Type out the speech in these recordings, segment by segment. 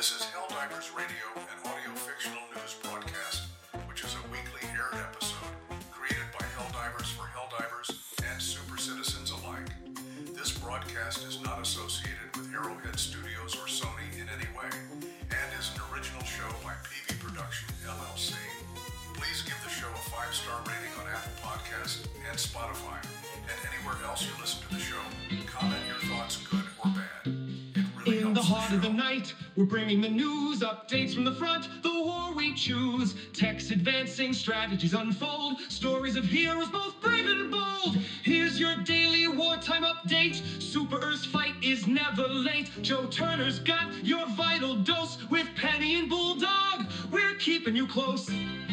This is Helldivers Radio, an audio-fictional news broadcast, which is a weekly aired episode created by Helldivers for Helldivers and super citizens alike. This broadcast is not associated with Arrowhead Studios or Sony in any way, and is an original show by PV Production, LLC. Please give the show a 5-star rating on Apple Podcasts and Spotify, and anywhere else you listen to the show. Comment your thoughts, good or bad. In the heart of the night, we're bringing the news, updates from the front, the war we choose. Tech's advancing, strategies unfold, stories of heroes both brave and bold. Here's your daily wartime update. Super Earth's fight is never late. Joe Turner's got your vital dose. With Penny and Bulldog, we're keeping you close.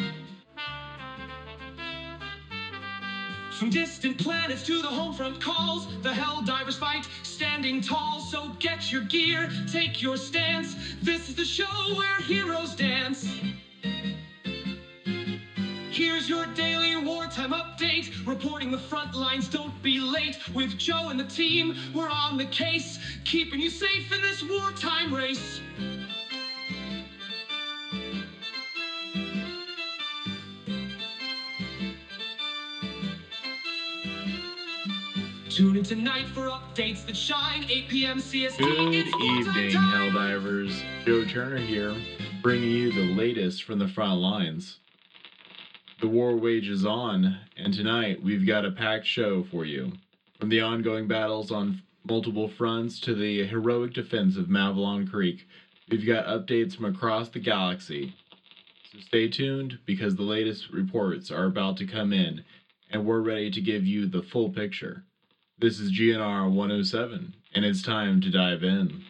From distant planets to the home front calls, the Helldivers fight, standing tall. So get your gear, take your stance. This is the show where heroes dance. Here's your daily wartime update, reporting the front lines, don't be late. With Joe and the team, we're on the case, keeping you safe in this wartime race. Tune in tonight for updates that shine. 8 p.m. CST. Good evening, Helldivers. Joe Turner here, bringing you the latest from the front lines. The war wages on, and tonight we've got a packed show for you. From the ongoing battles on multiple fronts to the heroic defense of Mavalon Creek, we've got updates from across the galaxy. So stay tuned, because the latest reports are about to come in, and we're ready to give you the full picture. This is GNR 107, and it's time to dive in.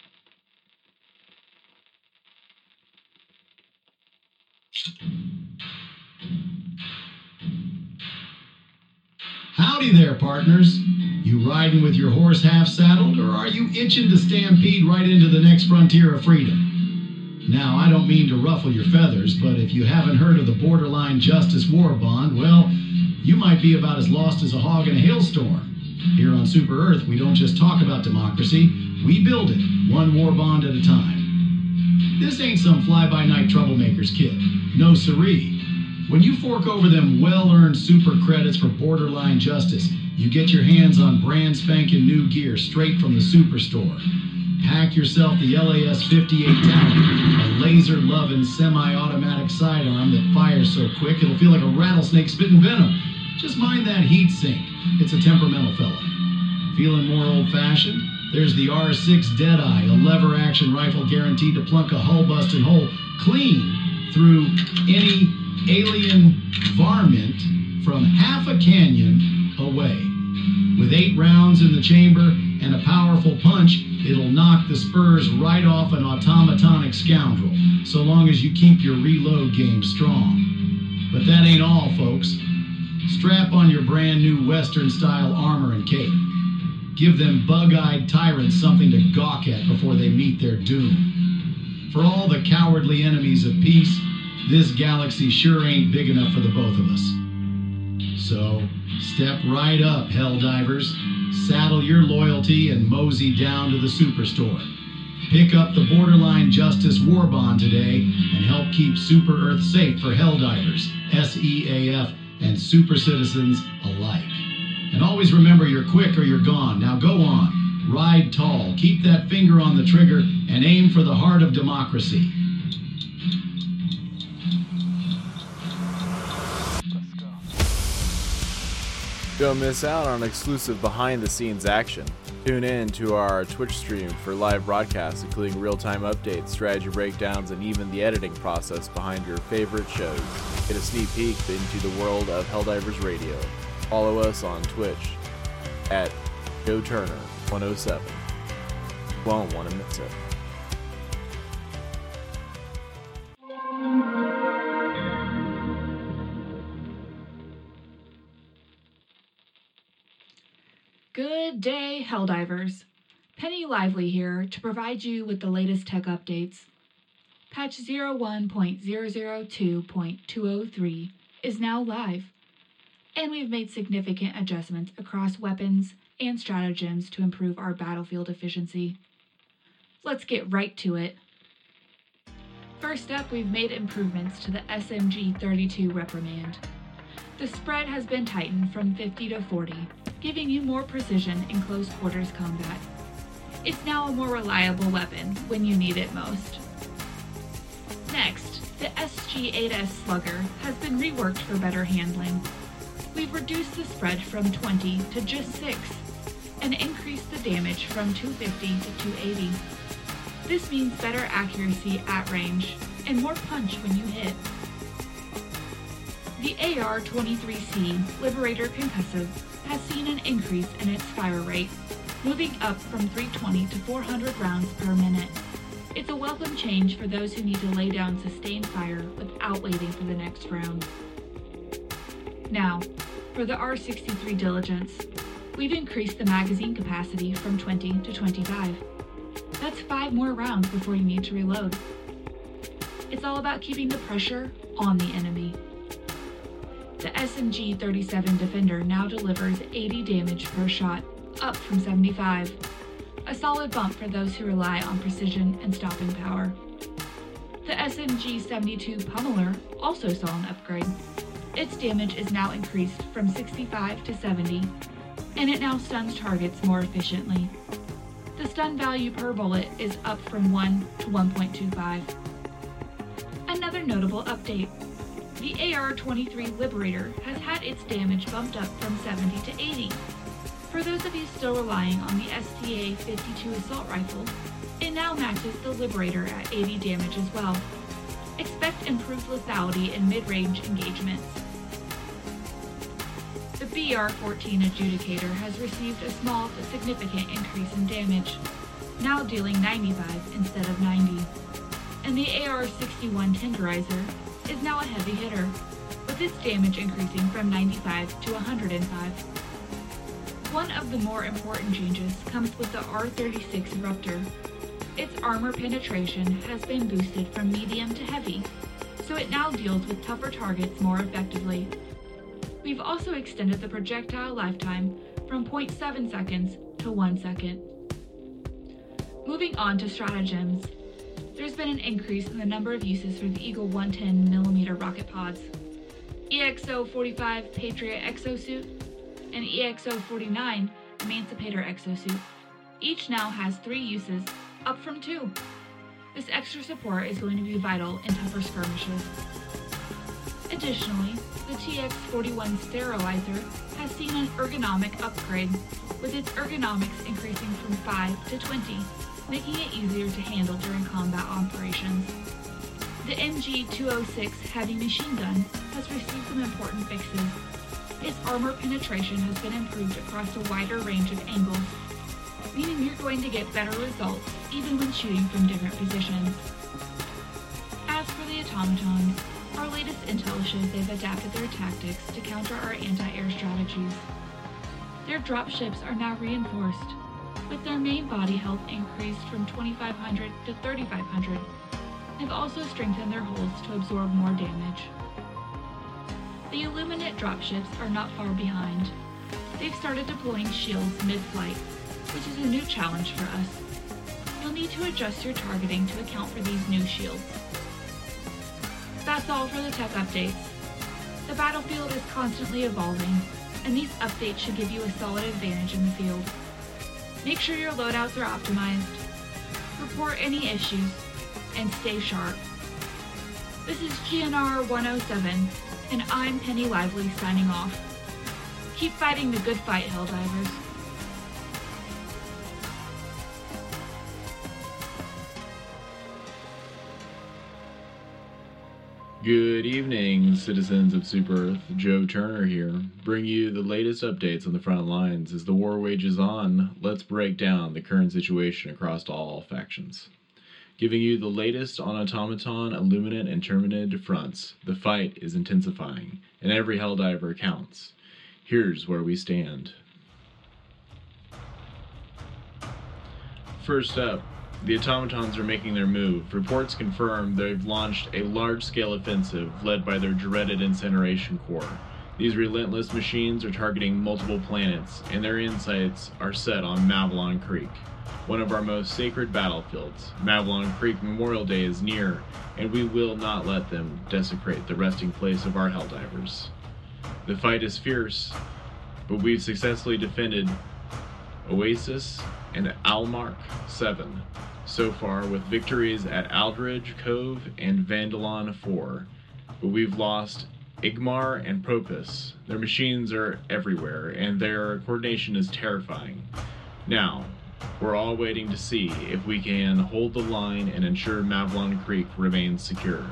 Howdy there, partners. You riding with your horse half saddled, or are you itching to stampede right into the next frontier of freedom? Now, I don't mean to ruffle your feathers, but if you haven't heard of the Borderline Justice War Bond, well, you might be about as lost as a hog in a hailstorm. Here on Super Earth, we don't just talk about democracy, we build it, one war bond at a time. This ain't some fly-by-night troublemakers kid. No siree. When you fork over them well-earned super credits for Borderline Justice, you get your hands on brand spanking new gear straight from the Superstore. Pack yourself the LAS-58 Talon, a laser-loving semi-automatic sidearm that fires so quick it'll feel like a rattlesnake spitting venom. Just mind that heat sink. It's a temperamental fella. Feeling more old-fashioned? There's the R6 Deadeye, a lever-action rifle guaranteed to plunk a hull-busting hole clean through any alien varmint from half a canyon away. With 8 rounds in the chamber and a powerful punch, it'll knock the spurs right off an automatonic scoundrel, so long as you keep your reload game strong. But that ain't all, folks. Strap on your brand new Western-style armor and cape. Give them bug-eyed tyrants something to gawk at before they meet their doom. For all the cowardly enemies of peace, this galaxy sure ain't big enough for the both of us. So, step right up, Helldivers. Saddle your loyalty and mosey down to the Superstore. Pick up the Borderline Justice War Bond today and help keep Super Earth safe for Helldivers, SEAF, and super citizens alike. And always remember, you're quick or you're gone. Now go on, ride tall, keep that finger on the trigger, and aim for the heart of democracy. Don't miss out on exclusive behind-the-scenes action. Tune in to our Twitch stream for live broadcasts, including real-time updates, strategy breakdowns, and even the editing process behind your favorite shows. Get a sneak peek into the world of Helldivers Radio. Follow us on Twitch at Joe Turner 107. You won't want to miss it. Good day, Helldivers. Penny Lively here to provide you with the latest tech updates. Patch 01.002.203 is now live, and we've made significant adjustments across weapons and stratagems to improve our battlefield efficiency. Let's get right to it. First up, we've made improvements to the SMG-32 reprimand. The spread has been tightened from 50 to 40, giving you more precision in close quarters combat. It's now a more reliable weapon when you need it most. Next, the SG-8S Slugger has been reworked for better handling. We've reduced the spread from 20 to just 6, and increased the damage from 250 to 280. This means better accuracy at range, and more punch when you hit. The AR-23C Liberator Concussive has seen an increase in its fire rate, moving up from 320 to 400 rounds per minute. It's a welcome change for those who need to lay down sustained fire without waiting for the next round. Now, for the R63 Diligence, we've increased the magazine capacity from 20 to 25. That's 5 more rounds before you need to reload. It's all about keeping the pressure on the enemy. The SMG-37 Defender now delivers 80 damage per shot, up from 75. A solid bump for those who rely on precision and stopping power. The SMG-72 Pummeler also saw an upgrade. Its damage is now increased from 65 to 70, and it now stuns targets more efficiently. The stun value per bullet is up from 1 to 1.25. Another notable update. The AR-23 Liberator has had its damage bumped up from 70 to 80. For those of you still relying on the STA-52 assault rifle, it now matches the Liberator at 80 damage as well. Expect improved lethality in mid-range engagements. The BR-14 Adjudicator has received a small but significant increase in damage, now dealing 95 instead of 90. And the AR-61 Tenderizer is now a heavy hitter, with its damage increasing from 95 to 105. One of the more important changes comes with the R-36 Raptor. Its armor penetration has been boosted from medium to heavy, so it now deals with tougher targets more effectively. We've also extended the projectile lifetime from 0.7 seconds to 1 second. Moving on to stratagems, there's been an increase in the number of uses for the Eagle 110mm rocket pods. EXO-45 Patriot Exosuit and EXO-49 Emancipator Exosuit. Each now has 3 uses, up from 2. This extra support is going to be vital in tougher skirmishes. Additionally, the TX-41 Sterilizer has seen an ergonomic upgrade, with its ergonomics increasing from 5 to 20, making it easier to handle during combat operations. The MG-206 Heavy Machine Gun has received some important fixes. Its armor penetration has been improved across a wider range of angles, meaning you're going to get better results even when shooting from different positions. As for the automatons, our latest intel shows they've adapted their tactics to counter our anti-air strategies. Their dropships are now reinforced, with their main body health increased from 2,500 to 3,500. They've also strengthened their hulls to absorb more damage. The Illuminate dropships are not far behind. They've started deploying shields mid-flight, which is a new challenge for us. You'll need to adjust your targeting to account for these new shields. That's all for the tech updates. The battlefield is constantly evolving, and these updates should give you a solid advantage in the field. Make sure your loadouts are optimized, report any issues, and stay sharp. This is GNR 107, and I'm Penny Lively signing off. Keep fighting the good fight, Helldivers. Good evening, citizens of Super Earth. Joe Turner here, bring you the latest updates on the front lines. As the war wages on, let's break down the current situation across all factions. Giving you the latest on automaton, Illuminate, and Terminid fronts. The fight is intensifying, and every Helldiver counts. Here's where we stand. First up, the automatons are making their move. Reports confirm they've launched a large-scale offensive led by their dreaded Incineration Corps. These relentless machines are targeting multiple planets, and their insights are set on Mavalon Creek, one of our most sacred battlefields. Mavalon Creek Memorial Day is near, and we will not let them desecrate the resting place of our Helldivers. The fight is fierce, but we've successfully defended Oasis and Almark 7 so far, with victories at Aldridge Cove and Vandalon 4, but we've lost Igmar and Propus. Their machines are everywhere, and their coordination is terrifying. Now, we're all waiting to see if we can hold the line and ensure Mavalon Creek remains secure.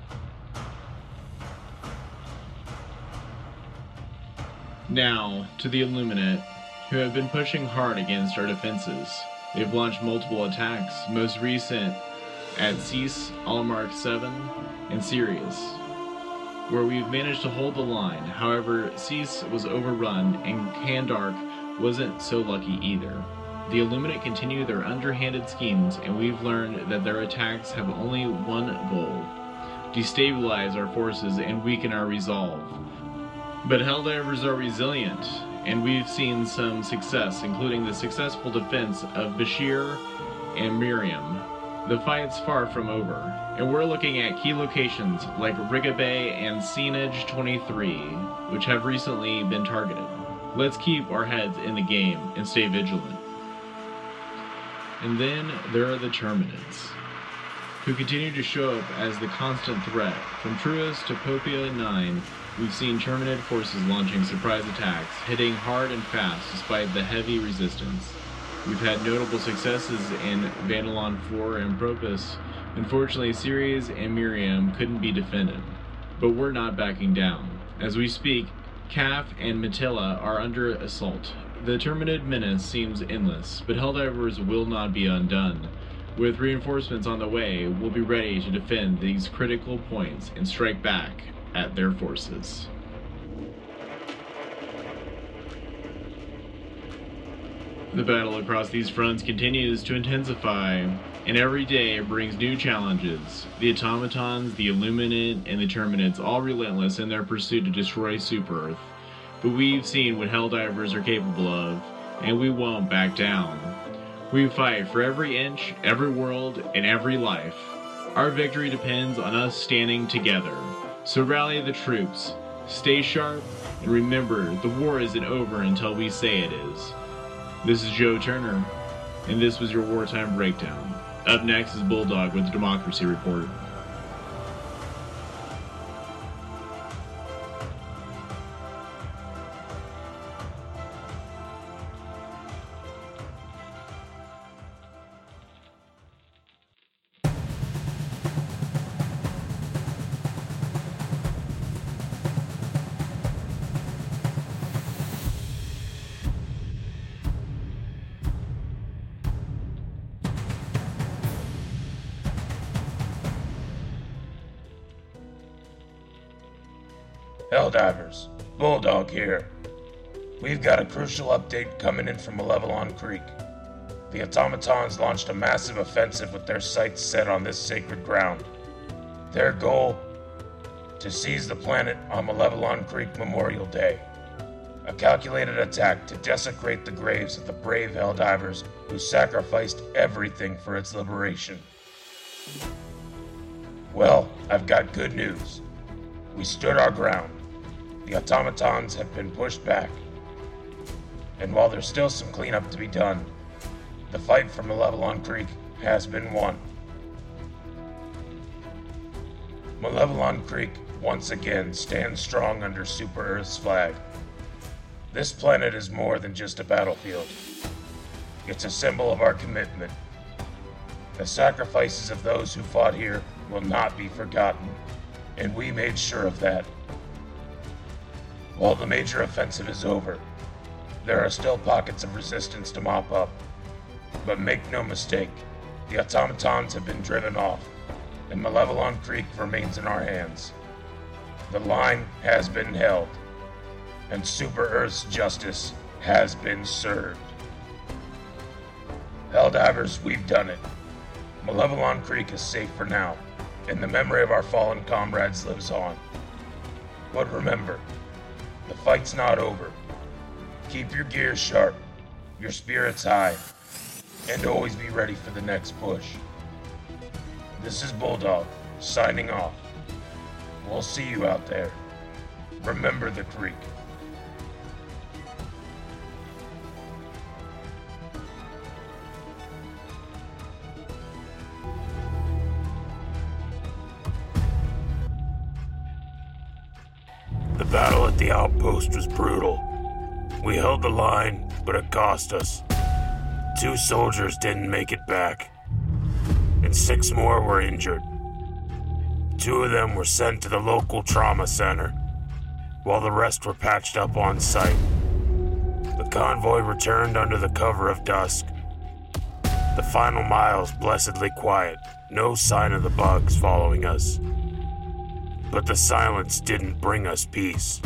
Now, to the Illuminate, who have been pushing hard against our defenses. They've launched multiple attacks, most recent at Cease, Almark 7, and Sirius, where we've managed to hold the line. However, Cease was overrun, and Kandark wasn't so lucky either. The Illuminate continue their underhanded schemes, and we've learned that their attacks have only one goal: destabilize our forces and weaken our resolve. But Helldivers are resilient, and we've seen some success, including the successful defense of Bashir and Miriam. The fight's far from over, and we're looking at key locations like Riga Bay and Scenage 23, which have recently been targeted. Let's keep our heads in the game and stay vigilant. And then there are the Terminids, who continue to show up as the constant threat. From Truus to Popia 9, we've seen Terminid forces launching surprise attacks, hitting hard and fast despite the heavy resistance. We've had notable successes in Vandalon 4 and Propus. Unfortunately, Ceres and Miriam couldn't be defended, but we're not backing down. As we speak, Kaf and Metilla are under assault. The Terminid menace seems endless, but Helldivers will not be undone. With reinforcements on the way, we'll be ready to defend these critical points and strike back at their forces. The battle across these fronts continues to intensify, and every day brings new challenges. The Automatons, the Illuminate, and the Terminids, all relentless in their pursuit to destroy Super Earth. But we've seen what Helldivers are capable of, and we won't back down. We fight for every inch, every world, and every life. Our victory depends on us standing together. So rally the troops, stay sharp, and remember, the war isn't over until we say it is. This is Joe Turner, and this was your Wartime Breakdown. Up next is Bulldog with the Democracy Report. Helldivers, Bulldog here. We've got a crucial update coming in from Malevelon Creek. The Automatons launched a massive offensive with their sights set on this sacred ground. Their goal? To seize the planet on Malevelon Creek Memorial Day. A calculated attack to desecrate the graves of the brave Helldivers who sacrificed everything for its liberation. Well, I've got good news. We stood our ground. The Automatons have been pushed back. And while there's still some cleanup to be done, the fight for Malevelon Creek has been won. Malevelon Creek once again stands strong under Super Earth's flag. This planet is more than just a battlefield. It's a symbol of our commitment. The sacrifices of those who fought here will not be forgotten, and we made sure of that. While the major offensive is over, there are still pockets of resistance to mop up. But make no mistake, the Automatons have been driven off, and Malevelon Creek remains in our hands. The line has been held, and Super Earth's justice has been served. Helldivers, we've done it. Malevelon Creek is safe for now, and the memory of our fallen comrades lives on. But remember, The fight's not over. Keep your gears sharp, your spirits high, and always be ready for the next push. This is Bulldog, signing off. We'll see you out there. Remember the creek. The battle at the outpost was brutal. We held the line, but it cost us. 2 soldiers didn't make it back, and 6 more were injured. 2 of them were sent to the local trauma center, while the rest were patched up on site. The convoy returned under the cover of dusk. The final miles blessedly quiet, no sign of the bugs following us. But the silence didn't bring us peace.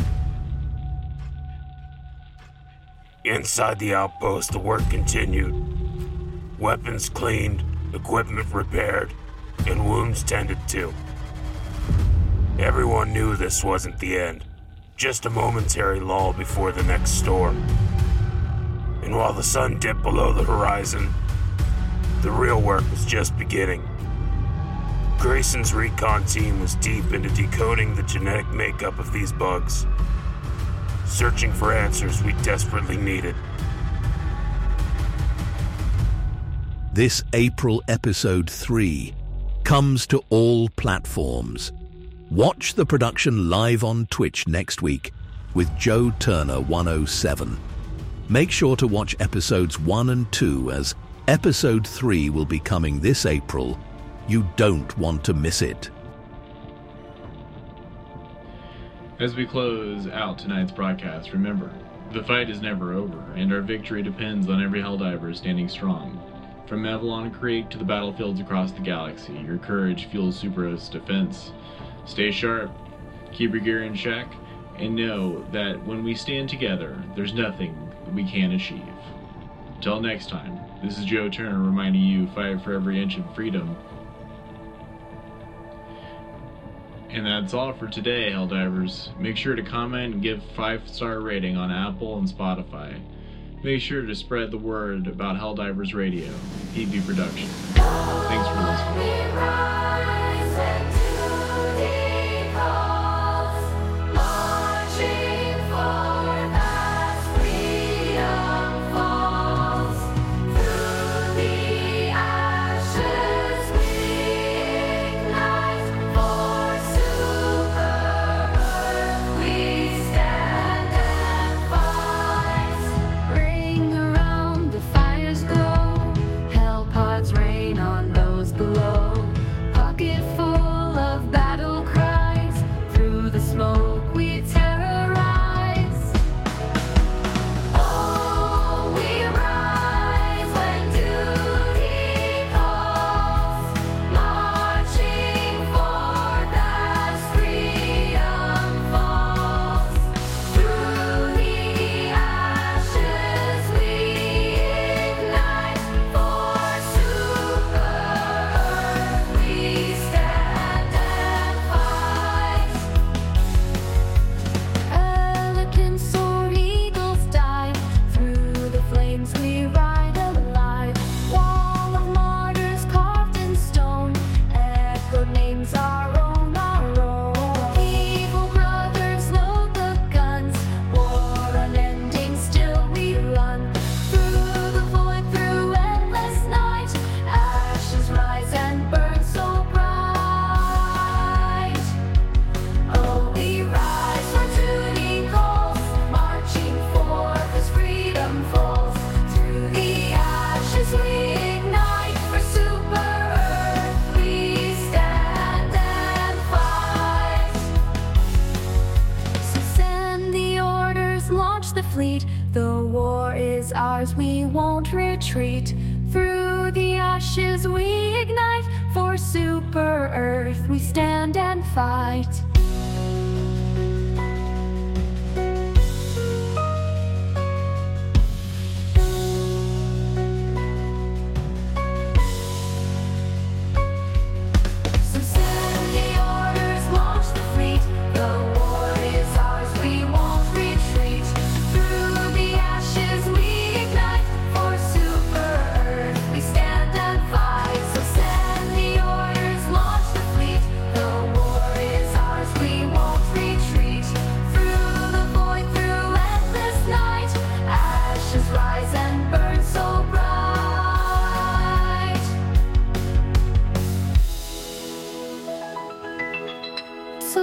Inside the outpost, the work continued. Weapons cleaned, equipment repaired, and wounds tended to. Everyone knew this wasn't the end, just a momentary lull before the next storm. And while the sun dipped below the horizon, the real work was just beginning. Grayson's recon team was deep into decoding the genetic makeup of these bugs, searching for answers we desperately needed. This April episode 3 comes to all platforms. Watch the production live on Twitch next week with Joe Turner 107. Make sure to watch episodes 1 and 2 as episode 3 will be coming this April. You don't want to miss it. As we close out tonight's broadcast, remember, the fight is never over, and our victory depends on every Helldiver standing strong. From Avalon Creek to the battlefields across the galaxy, your courage fuels Super Earth's defense. Stay sharp, keep your gear in check, and know that when we stand together, there's nothing that we can't achieve. Until next time, this is Joe Turner reminding you, fight for every inch of freedom. And that's all for today, Helldivers. Make sure to comment and give 5-star rating on Apple and Spotify. Make sure to spread the word about Helldivers Radio, PB Production. Thanks for listening. The war is ours, we won't retreat. Through the ashes we ignite. For Super Earth we stand and fight. Retreat.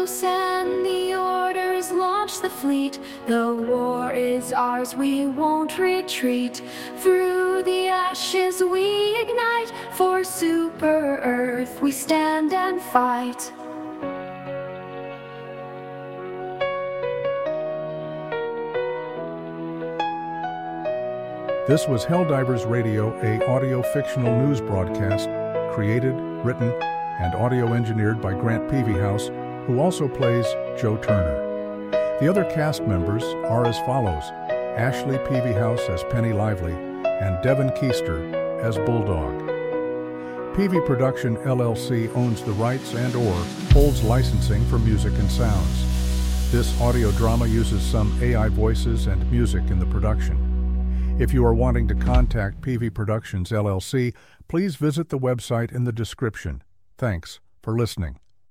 truce and the orders launch the fleet. The war is ours, we won't retreat. Through the ashes we ignite. For Super Earth we stand and fight. This was Helldivers Radio, a audio-fictional news broadcast, created, written, and audio-engineered by Grant Peavyhouse, who also plays Joe Turner. The other cast members are as follows: Ashley Peavyhouse as Penny Lively, and Devin Keister as Bulldog. Peavy Production LLC owns the rights and/or holds licensing for music and sounds. This audio drama uses some AI voices and music in the production. If you are wanting to contact Peavy Productions LLC, please visit the website in the description. Thanks for listening.